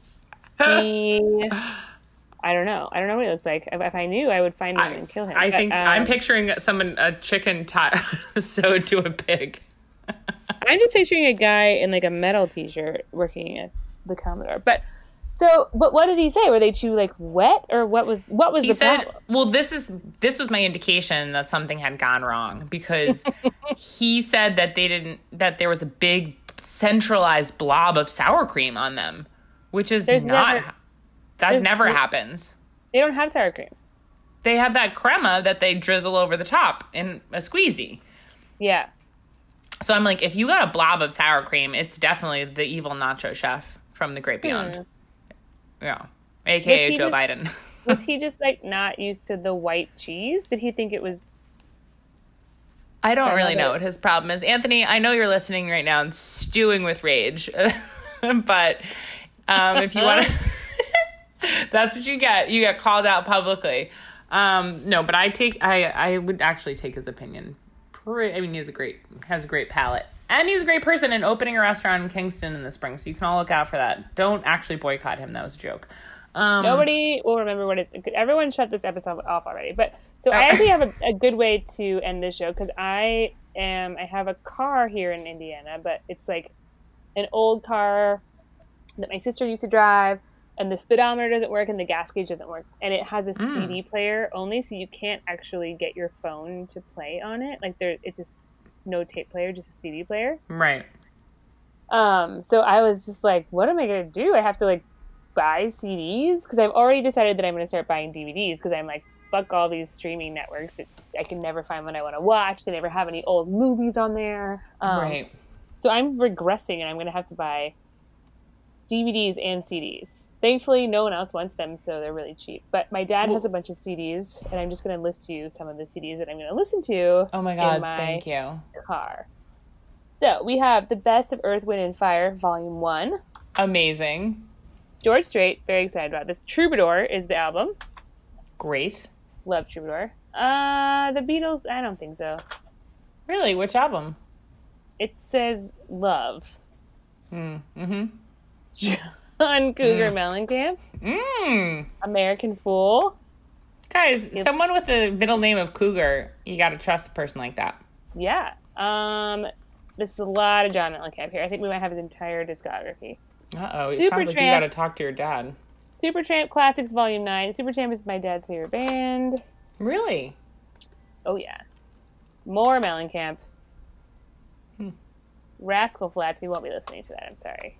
I don't know. I don't know what he looks like. If I knew, I would find him and kill him. I think I'm picturing a chicken sewed to a pig. I'm just picturing a guy in like a metal t-shirt working at the Commodore. But what did he say? Were they too like wet, or what was he the said, problem? Well, this was my indication that something had gone wrong, because he said that there was a big centralized blob of sour cream on them, which is never happens. They don't have sour cream. They have that crema that they drizzle over the top in a squeezy. Yeah. So I'm like, if you got a blob of sour cream, it's definitely the evil nacho chef from The Great Beyond. Yeah. AKA Joe Biden. Was he just like not used to the white cheese? Did he think it was... I don't really know what his problem is. Anthony, I know you're listening right now and stewing with rage. But if you want to... That's what you get. You get called out publicly. No, but I would actually take his opinion. I mean, he has a great palate. And he's a great person, and opening a restaurant in Kingston in the spring, so you can all look out for that. Don't actually boycott him. That was a joke. Nobody will remember what it's... Everyone shut this episode off already. But so I actually have a good way to end this show, because I have a car here in Indiana, but it's like an old car that my sister used to drive, and the speedometer doesn't work and the gas gauge doesn't work, and it has a CD player only, so you can't actually get your phone to play on it. Like it's a no tape player, just a CD player. Right. So I was just like, what am I gonna do? I have to like buy CDs, because I've already decided that I'm gonna start buying DVDs, because I'm like, fuck all these streaming networks. I can never find what I want to watch. They never have any old movies on there. Right. So I'm regressing, and I'm gonna have to buy DVDs and CDs. Thankfully, no one else wants them, so they're really cheap. But my dad has a bunch of CDs, and I'm just going to list you some of the CDs that I'm going to listen to. Oh my God, in my thank you. Car. So we have The Best of Earth, Wind, and Fire, Volume 1. Amazing. George Strait, very excited about this. Troubadour is the album. Great. Love Troubadour. The Beatles, I don't think so. Really? Which album? It says Love. Mm-hmm. John Cougar Mellencamp. American Fool. Guys, someone with the middle name of Cougar, you got to trust a person like that. Yeah. This is a lot of John Mellencamp here. I think we might have his entire discography. Uh-oh. It sounds like you got to talk to your dad. Supertramp Classics Volume 9. Supertramp is my dad's favorite band. Really? Oh, yeah. More Mellencamp. Rascal Flatts. We won't be listening to that. I'm sorry.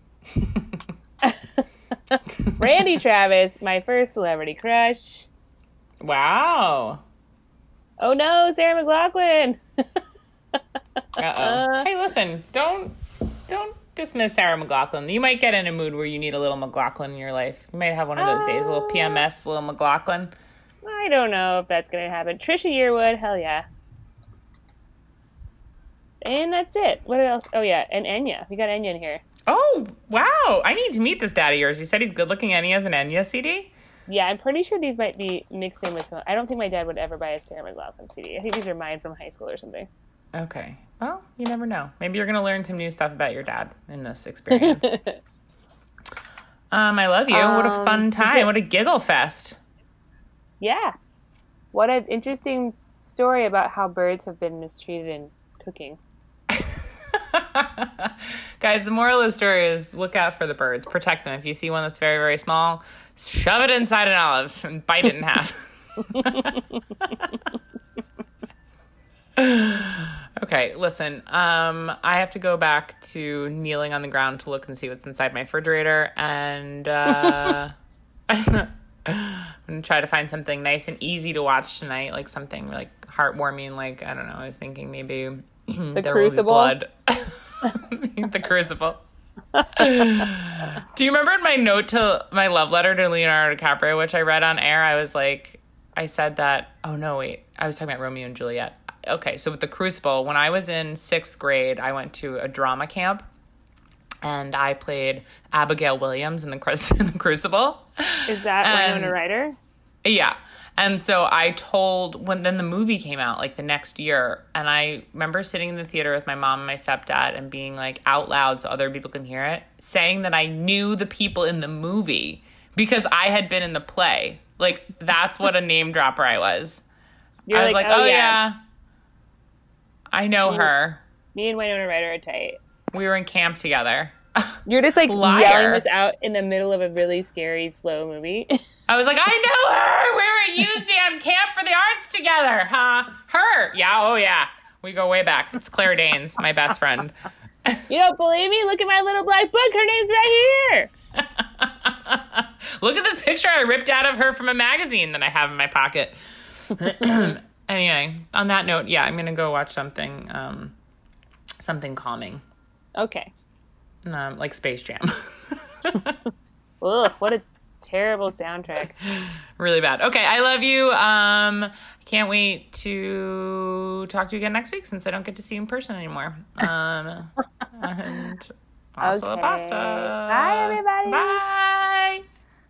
Randy Travis, my first celebrity crush. Wow. Oh, no, Sarah McLachlan. Uh-oh. Hey, listen, don't dismiss Sarah McLachlan. You might get in a mood where you need a little McLachlan in your life. You might have one of those days, a little PMS, a little McLachlan. I don't know if that's going to happen. Trisha Yearwood, hell yeah. And that's it. What else? Oh, yeah, and Enya. We got Enya in here. Oh, wow. I need to meet this dad of yours. You said he's good looking and he has an Enya CD? Yeah, I'm pretty sure these might be mixed in with some. I don't think my dad would ever buy a Sarah McLachlan CD. I think these are mine from high school or something. Okay. Well, you never know. Maybe you're going to learn some new stuff about your dad in this experience. I love you. What a fun time. What a giggle fest. Yeah. What an interesting story about how birds have been mistreated in cooking. Guys, the moral of the story is look out for the birds. Protect them. If you see one that's very, very small, shove it inside an olive and bite it in half. Okay, listen. I have to go back to kneeling on the ground to look and see what's inside my refrigerator. And I'm going to try to find something nice and easy to watch tonight. Like something like heartwarming. Like, I don't know. I was thinking maybe The there Crucible? will be blood. The Crucible. Do you remember in my note to my love letter to Leonardo DiCaprio, which I read on air, I was like, I said that, oh no, wait, I was talking about Romeo and Juliet. Okay, so with The Crucible, when I was in 6th grade, I went to a drama camp and I played Abigail Williams in The Crucible. Is that Winona Ryder? Yeah. And so I told, when then the movie came out, like the next year, and I remember sitting in the theater with my mom and my stepdad and being like out loud so other people can hear it, saying that I knew the people in the movie because I had been in the play. Like, that's what a name dropper I was. I was like, oh yeah, I know her. Me and Winona Ryder are tight. We were in camp together. You're just like Liar. yelling this out in the middle of a really scary, slow movie. I was like, I know her. We were at USDAM Camp for the Arts together, huh? Her. Yeah, oh yeah. We go way back. It's Claire Danes, my best friend. You don't believe me? Look at my little black book. Her name's right here. Look at this picture I ripped out of her from a magazine that I have in my pocket. Anyway, on that note, yeah, I'm going to go watch something calming. Okay. Like Space Jam. Ugh, what a terrible soundtrack. Really bad. Okay, I love you. Can't wait to talk to you again next week since I don't get to see you in person anymore. And hasta la pasta. Bye, everybody. Bye.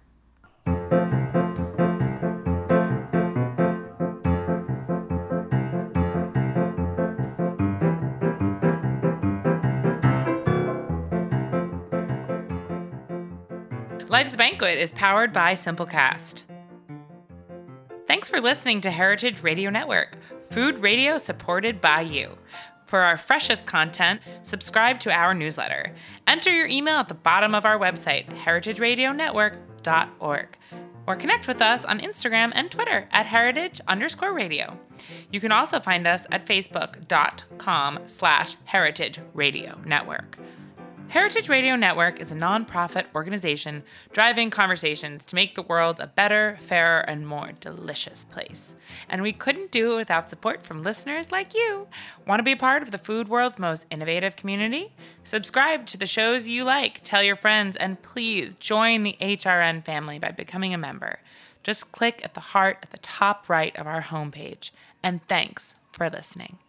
Life's Banquet is powered by Simplecast. Thanks for listening to Heritage Radio Network, food radio supported by you. For our freshest content, subscribe to our newsletter. Enter your email at the bottom of our website, heritageradionetwork.org. Or connect with us on Instagram and Twitter at heritage_radio. You can also find us at facebook.com/Heritage Radio Network. Heritage Radio Network is a nonprofit organization driving conversations to make the world a better, fairer, and more delicious place. And we couldn't do it without support from listeners like you. Want to be a part of the food world's most innovative community? Subscribe to the shows you like, tell your friends, and please join the HRN family by becoming a member. Just click at the heart at the top right of our homepage. And thanks for listening.